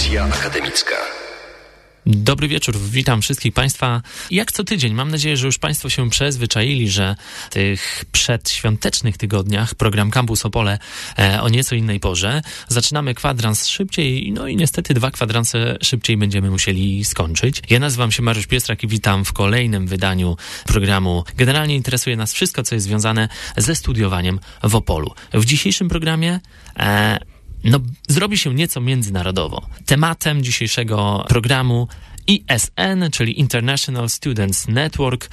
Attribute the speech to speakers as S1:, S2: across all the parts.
S1: Audycja akademicka.
S2: Dobry wieczór, witam wszystkich Państwa. Jak co tydzień, mam nadzieję, że już Państwo się przyzwyczaili, że w tych przedświątecznych tygodniach program Campus Opole o nieco innej porze. Zaczynamy kwadrans szybciej, no i niestety 2 kwadranse szybciej będziemy musieli skończyć. Ja nazywam się Mariusz Piestrak i witam w kolejnym wydaniu programu. Generalnie interesuje nas wszystko, co jest związane ze studiowaniem w Opolu. W dzisiejszym programie zrobi się nieco międzynarodowo. Tematem dzisiejszego programu ISN, czyli International Students Network,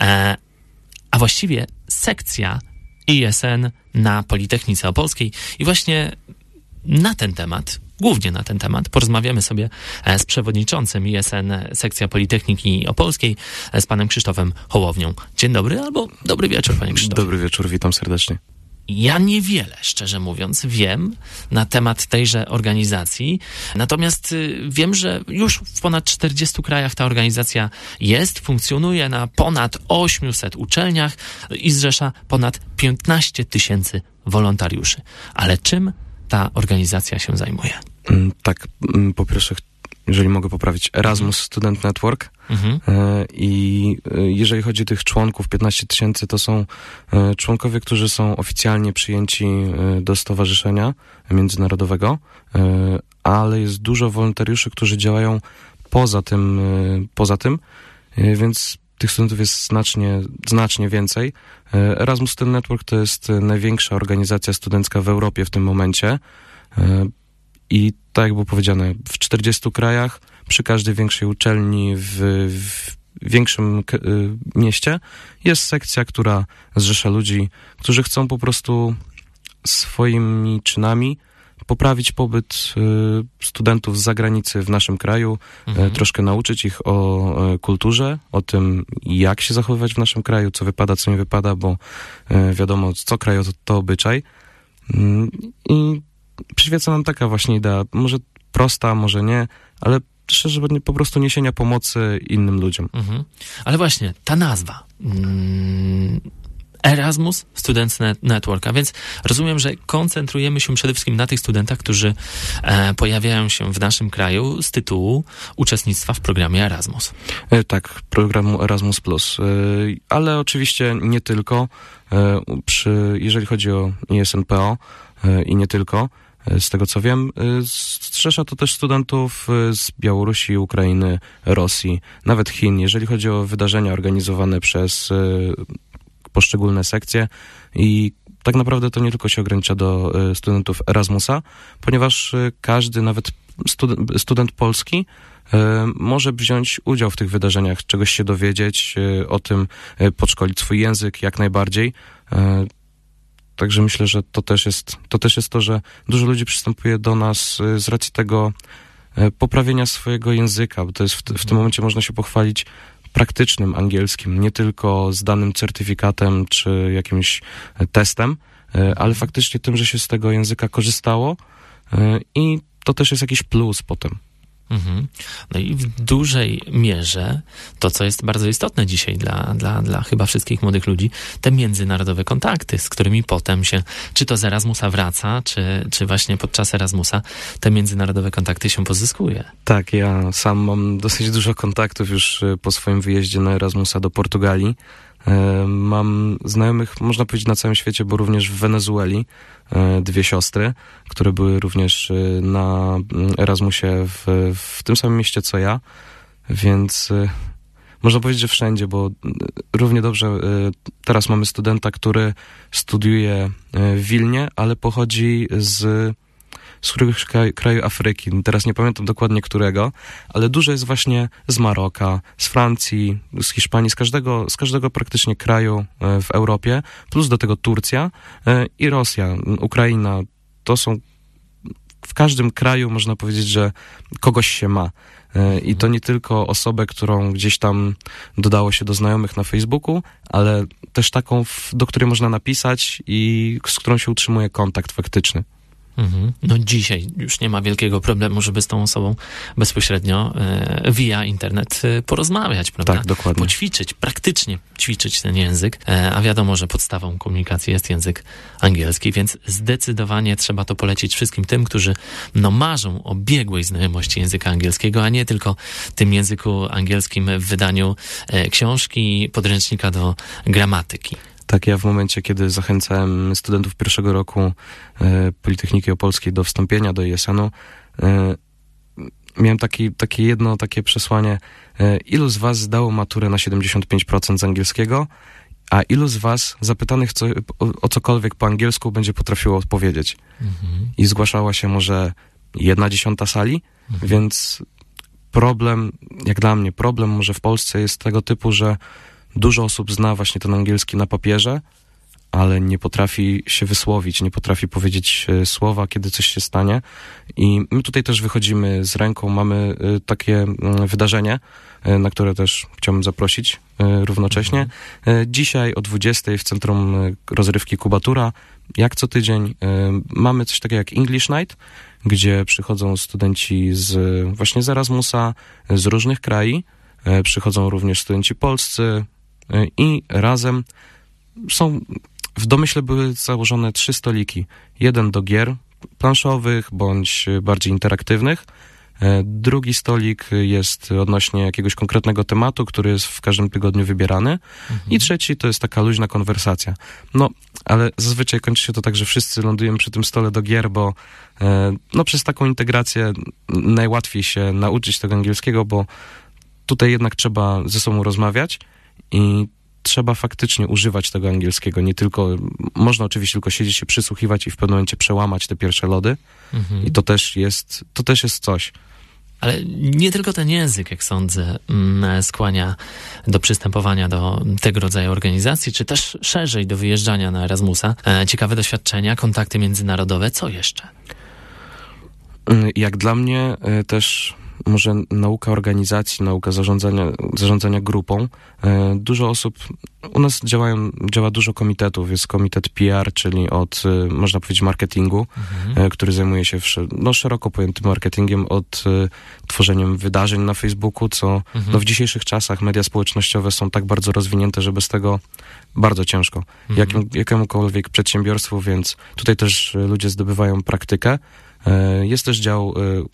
S2: a właściwie sekcja ISN na Politechnice Opolskiej. I właśnie na ten temat, głównie na ten temat, porozmawiamy sobie z przewodniczącym ISN sekcja Politechniki Opolskiej, z panem Krzysztofem Hołownią. Dzień dobry albo dobry wieczór, panie Krzysztofie.
S3: Dobry wieczór, witam serdecznie.
S2: Ja niewiele, szczerze mówiąc, wiem na temat tejże organizacji, natomiast wiem, że już w ponad 40 krajach ta organizacja jest, funkcjonuje na ponad 800 uczelniach i zrzesza ponad 15 000 wolontariuszy. Ale czym ta organizacja się zajmuje?
S3: Tak, po pierwsze, jeżeli mogę poprawić, Erasmus Student Network. I jeżeli chodzi o tych członków, 15 000, to są członkowie, którzy są oficjalnie przyjęci do stowarzyszenia międzynarodowego, ale jest dużo wolontariuszy, którzy działają poza tym, więc tych studentów jest znacznie więcej. Erasmus Student Network to jest największa organizacja studencka w Europie w tym momencie. I tak jak było powiedziane, w 40 krajach, przy każdej większej uczelni w większym mieście jest sekcja, która zrzesza ludzi, którzy chcą po prostu swoimi czynami poprawić pobyt studentów z zagranicy w naszym kraju, troszkę nauczyć ich o kulturze, o tym, jak się zachowywać w naszym kraju, co wypada, co nie wypada, bo wiadomo, co kraju to obyczaj. I przyświeca nam taka właśnie idea, może prosta, może nie, ale szczerze, po prostu niesienia pomocy innym ludziom.
S2: Ale właśnie, ta nazwa Erasmus Students Network, a więc rozumiem, że koncentrujemy się przede wszystkim na tych studentach, którzy pojawiają się w naszym kraju z tytułu uczestnictwa w programie Erasmus.
S3: Tak, programu Erasmus+. Ale oczywiście nie tylko. Jeżeli chodzi o ISNPO i nie tylko, z tego co wiem, zrzesza to też studentów z Białorusi, Ukrainy, Rosji, nawet Chin. Jeżeli chodzi o wydarzenia organizowane przez poszczególne sekcje i tak naprawdę to nie tylko się ogranicza do studentów Erasmusa, ponieważ każdy, nawet student polski, może wziąć udział w tych wydarzeniach, czegoś się dowiedzieć, o tym podszkolić swój język jak najbardziej. Także myślę, że to też jest to, że dużo ludzi przystępuje do nas z racji tego poprawienia swojego języka, bo to jest w tym momencie można się pochwalić praktycznym angielskim, nie tylko zdanym certyfikatem czy jakimś testem, ale faktycznie tym, że się z tego języka korzystało i to też jest jakiś plus potem.
S2: No i w dużej mierze to, co jest bardzo istotne dzisiaj dla chyba wszystkich młodych ludzi, te międzynarodowe kontakty, z którymi potem się, czy to z Erasmusa wraca, czy właśnie podczas Erasmusa te międzynarodowe kontakty się pozyskuje.
S3: Tak, ja sam mam dosyć dużo kontaktów już po swoim wyjeździe na Erasmusa do Portugalii. Mam znajomych, można powiedzieć, na całym świecie, bo również w Wenezueli 2 siostry, które były również na Erasmusie w tym samym mieście co ja, więc można powiedzieć, że wszędzie, bo równie dobrze teraz mamy studenta, który studiuje w Wilnie, ale pochodzi z któregoś kraju Afryki. Teraz nie pamiętam dokładnie którego, ale dużo jest właśnie z Maroka, z Francji, z Hiszpanii, z każdego praktycznie kraju w Europie, plus do tego Turcja i Rosja, Ukraina. To są w każdym kraju, można powiedzieć, że kogoś się ma. I to nie tylko osobę, którą gdzieś tam dodało się do znajomych na Facebooku, ale też taką, do której można napisać i z którą się utrzymuje kontakt faktyczny.
S2: No dzisiaj już nie ma wielkiego problemu, żeby z tą osobą bezpośrednio via internet porozmawiać, prawda?
S3: Tak, dokładnie.
S2: Poćwiczyć, praktycznie ćwiczyć ten język, a wiadomo, że podstawą komunikacji jest język angielski, więc zdecydowanie trzeba to polecić wszystkim tym, którzy marzą o biegłej znajomości języka angielskiego, a nie tylko tym języku angielskim w wydaniu książki, podręcznika do gramatyki.
S3: Tak, ja w momencie, kiedy zachęcałem studentów pierwszego roku Politechniki Opolskiej do wstąpienia do ISN-u, miałem takie przesłanie, ilu z was zdało maturę na 75% z angielskiego, a ilu z was zapytanych o cokolwiek po angielsku będzie potrafiło odpowiedzieć. I zgłaszała się może 1/10 sali, więc problem, jak dla mnie, problem może w Polsce jest tego typu, że dużo osób zna właśnie ten angielski na papierze, ale nie potrafi się wysłowić, nie potrafi powiedzieć słowa, kiedy coś się stanie. I my tutaj też wychodzimy z ręką, mamy takie wydarzenie, na które też chciałbym zaprosić równocześnie. Dzisiaj o 20:00 w Centrum Rozrywki Kubatura, jak co tydzień, mamy coś takiego jak English Night, gdzie przychodzą studenci właśnie z Erasmusa, z różnych krajów, przychodzą również studenci polscy i razem w domyśle były założone 3 stoliki. Jeden do gier planszowych bądź bardziej interaktywnych. Drugi stolik jest odnośnie jakiegoś konkretnego tematu, który jest w każdym tygodniu wybierany. I trzeci to jest taka luźna konwersacja. Ale zazwyczaj kończy się to tak, że wszyscy lądujemy przy tym stole do gier, bo przez taką integrację najłatwiej się nauczyć tego angielskiego, bo tutaj jednak trzeba ze sobą rozmawiać i trzeba faktycznie używać tego angielskiego, nie tylko, można oczywiście tylko siedzieć się przysłuchiwać i w pewnym momencie przełamać te pierwsze lody i to też jest coś.
S2: Ale nie tylko ten język, jak sądzę, skłania do przystępowania do tego rodzaju organizacji, czy też szerzej do wyjeżdżania na Erasmusa. Ciekawe doświadczenia, kontakty międzynarodowe, co jeszcze?
S3: Jak dla mnie też może nauka organizacji, nauka zarządzania grupą. Dużo osób, u nas działa dużo komitetów. Jest komitet PR, czyli od, można powiedzieć, marketingu, który zajmuje się szeroko pojętym marketingiem, od tworzeniem wydarzeń na Facebooku, co w dzisiejszych czasach media społecznościowe są tak bardzo rozwinięte, że bez tego bardzo ciężko. Jakiemukolwiek przedsiębiorstwu, więc tutaj też ludzie zdobywają praktykę. Jest też dział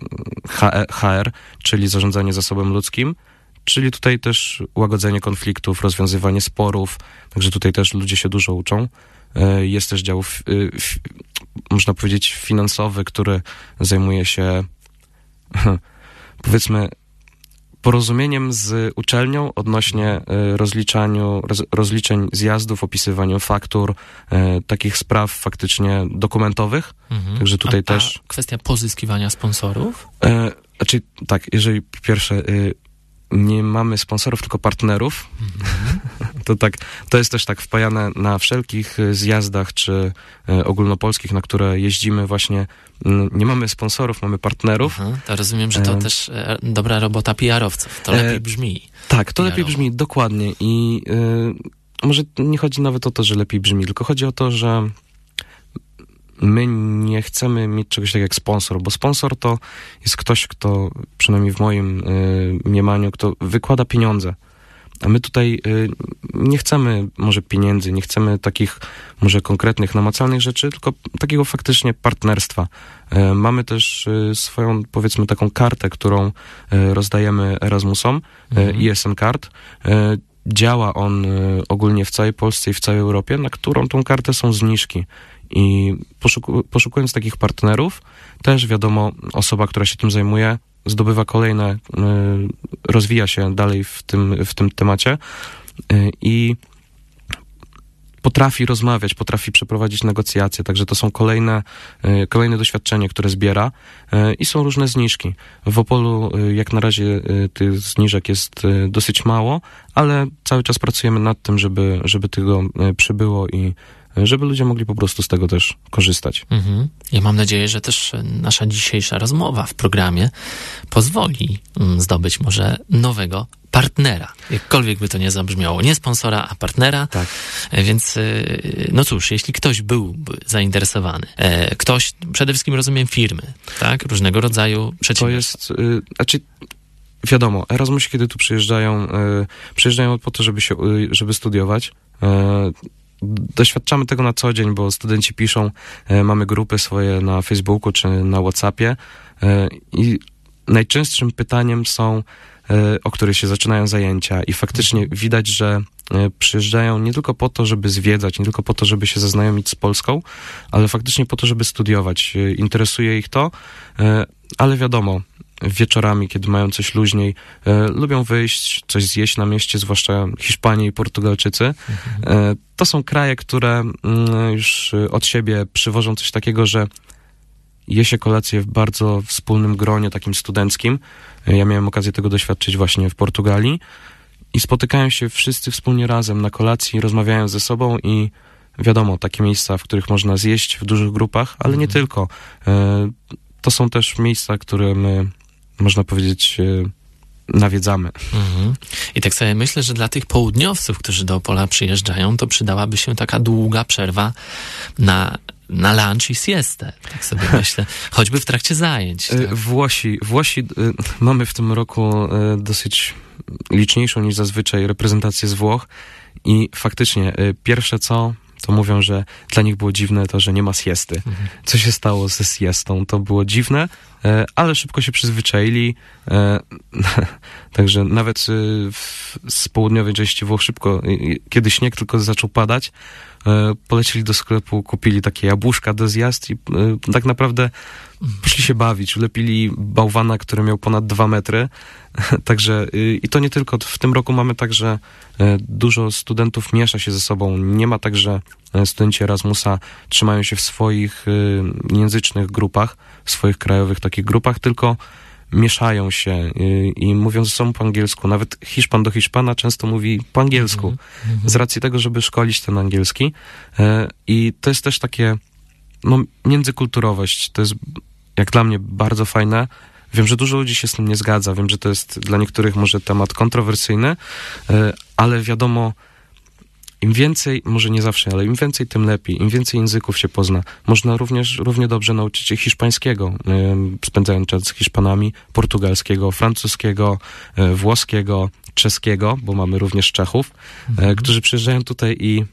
S3: HR, czyli zarządzanie zasobem ludzkim, czyli tutaj też łagodzenie konfliktów, rozwiązywanie sporów, także tutaj też ludzie się dużo uczą. Jest też dział, można powiedzieć, finansowy, który zajmuje się, powiedzmy, porozumieniem z uczelnią odnośnie rozliczeń zjazdów, opisywaniu faktur, takich spraw faktycznie dokumentowych. Także tutaj też...
S2: kwestia pozyskiwania sponsorów?
S3: Tak, jeżeli po pierwsze nie mamy sponsorów, tylko partnerów, to jest też tak wpajane na wszelkich zjazdach, czy ogólnopolskich, na które jeździmy właśnie. Nie mamy sponsorów, mamy partnerów.
S2: To rozumiem, że to też dobra robota PR-owców. To lepiej brzmi.
S3: Tak, to lepiej brzmi, dokładnie. I może nie chodzi nawet o to, że lepiej brzmi, tylko chodzi o to, że my nie chcemy mieć czegoś takiego jak sponsor, bo sponsor to jest ktoś, kto, przynajmniej w moim mniemaniu, kto wykłada pieniądze. A my tutaj nie chcemy może pieniędzy, nie chcemy takich może konkretnych, namacalnych rzeczy, tylko takiego faktycznie partnerstwa. Mamy też swoją, powiedzmy, taką kartę, którą rozdajemy Erasmusom, ISN Card. Działa on ogólnie w całej Polsce i w całej Europie, na którą tą kartę są zniżki. I poszukując takich partnerów, też wiadomo, osoba, która się tym zajmuje, zdobywa kolejne, rozwija się dalej w tym temacie i potrafi rozmawiać, potrafi przeprowadzić negocjacje, także to są kolejne doświadczenie, które zbiera i są różne zniżki. W Opolu jak na razie tych zniżek jest dosyć mało, ale cały czas pracujemy nad tym, żeby tego przybyło i żeby ludzie mogli po prostu z tego też korzystać.
S2: Ja mam nadzieję, że też nasza dzisiejsza rozmowa w programie pozwoli zdobyć może nowego partnera, jakkolwiek by to nie zabrzmiało. Nie sponsora, a partnera.
S3: Tak.
S2: Więc, no cóż, jeśli ktoś byłby zainteresowany, ktoś, przede wszystkim rozumiem firmy, tak? Różnego rodzaju przedsiębiorstwa.
S3: To jest, wiadomo, Erasmusi, kiedy tu przyjeżdżają po to, żeby studiować. Doświadczamy tego na co dzień, bo studenci piszą, mamy grupy swoje na Facebooku czy na WhatsAppie i najczęstszym pytaniem są, o których się zaczynają zajęcia i faktycznie widać, że przyjeżdżają nie tylko po to, żeby zwiedzać, nie tylko po to, żeby się zaznajomić z Polską, ale faktycznie po to, żeby studiować. Interesuje ich to, ale wiadomo, wieczorami, kiedy mają coś luźniej, lubią wyjść, coś zjeść na mieście, zwłaszcza Hiszpanie i Portugalczycy. To są kraje, które już od siebie przywożą coś takiego, że je się kolację w bardzo wspólnym gronie takim studenckim. Ja miałem okazję tego doświadczyć właśnie w Portugalii i spotykają się wszyscy wspólnie razem na kolacji, rozmawiają ze sobą i wiadomo, takie miejsca, w których można zjeść w dużych grupach, ale nie tylko. To są też miejsca, które my, można powiedzieć, nawiedzamy.
S2: I tak sobie myślę, że dla tych południowców, którzy do Opola przyjeżdżają, to przydałaby się taka długa przerwa na lunch i siestę, tak sobie myślę, choćby w trakcie zajęć. Tak?
S3: Włosi mamy w tym roku dosyć liczniejszą niż zazwyczaj reprezentację z Włoch i faktycznie pierwsze co, to mówią, że dla nich było dziwne to, że nie ma siesty. Co się stało ze siestą? To było dziwne, ale szybko się przyzwyczaili. Także nawet z południowej części Włoch szybko, kiedy śnieg tylko zaczął padać, polecieli do sklepu, kupili takie jabłuszka do zjazd i tak naprawdę poszli się bawić. Ulepili bałwana, który miał ponad 2 metry. Także i to nie tylko. W tym roku mamy tak, że dużo studentów miesza się ze sobą. Nie ma tak, że studenci Erasmusa trzymają się w swoich języcznych grupach, w swoich krajowych takich grupach, tylko mieszają się i mówią ze sobą po angielsku. Nawet Hiszpan do Hiszpana często mówi po angielsku. Z racji tego, żeby szkolić ten angielski. I to jest też takie międzykulturowość. To jest jak dla mnie bardzo fajne. Wiem, że dużo ludzi się z tym nie zgadza. Wiem, że to jest dla niektórych może temat kontrowersyjny, ale wiadomo, im więcej, może nie zawsze, ale im więcej, tym lepiej. Im więcej języków się pozna. Można równie dobrze nauczyć się hiszpańskiego, spędzając czas z Hiszpanami, portugalskiego, francuskiego, włoskiego, czeskiego, bo mamy również Czechów, którzy przyjeżdżają tutaj i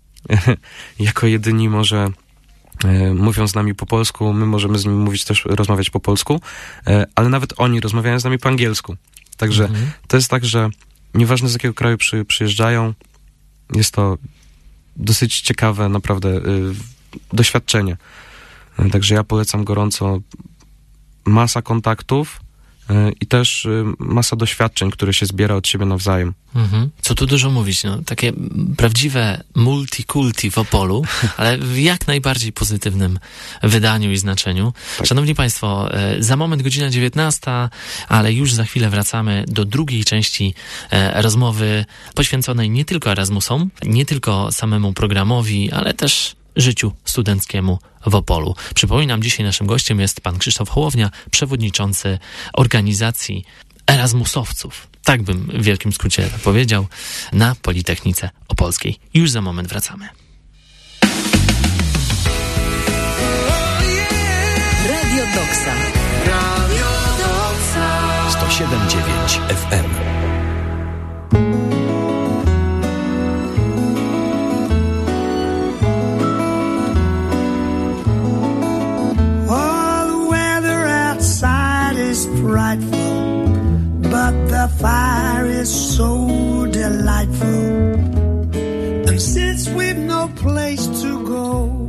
S3: jako jedyni może mówią z nami po polsku, my możemy z nimi rozmawiać po polsku, ale nawet oni rozmawiają z nami po angielsku. Także to jest tak, że nieważne z jakiego kraju przyjeżdżają, jest to dosyć ciekawe naprawdę doświadczenie. Także ja polecam gorąco. Masa kontaktów i też masa doświadczeń, które się zbiera od siebie nawzajem.
S2: Co tu dużo mówić, takie prawdziwe multikulti w Opolu, ale w jak najbardziej pozytywnym wydaniu i znaczeniu. Tak. Szanowni Państwo, za moment godzina 19, ale już za chwilę wracamy do drugiej części rozmowy poświęconej nie tylko Erasmusom, nie tylko samemu programowi, ale też życiu studenckiemu w Opolu. Przypominam, dzisiaj naszym gościem jest pan Krzysztof Hołownia, przewodniczący organizacji Erasmusowców. Tak bym w wielkim skrócie powiedział, na Politechnice Opolskiej. Już za moment wracamy.
S1: Radio Doksa. 107,9 FM.
S4: Frightful, but the fire is so delightful. And since we've no place to go,